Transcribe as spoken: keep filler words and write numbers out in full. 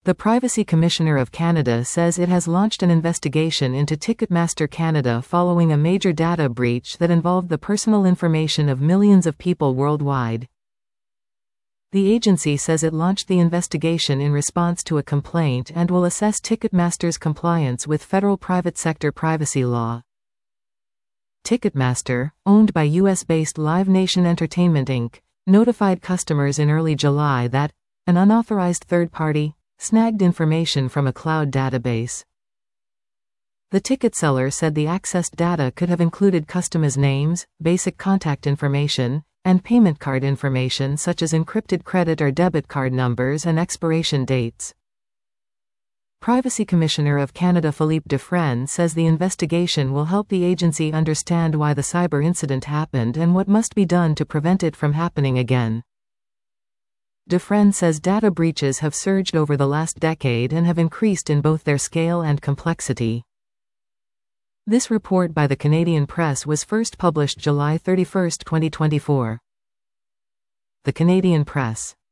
The Privacy Commissioner of Canada says it has launched an investigation into Ticketmaster Canada following a major data breach that involved the personal information of millions of people worldwide. The agency says it launched the investigation in response to a complaint and will assess Ticketmaster's compliance with federal private sector privacy law. Ticketmaster, owned by U S-based Live Nation Entertainment Incorporated, notified customers in early July that an unauthorized third party snagged information from a cloud database. The ticket seller said the accessed data could have included customers' names, basic contact information, and payment card information such as encrypted credit or debit card numbers and expiration dates. Privacy Commissioner of Canada Philippe Dufresne says the investigation will help the agency understand why the cyber incident happened and what must be done to prevent it from happening again. Dufresne says data breaches have surged over the last decade and have increased in both their scale and complexity. This report by the Canadian Press was first published July thirty-first, twenty twenty-four. The Canadian Press.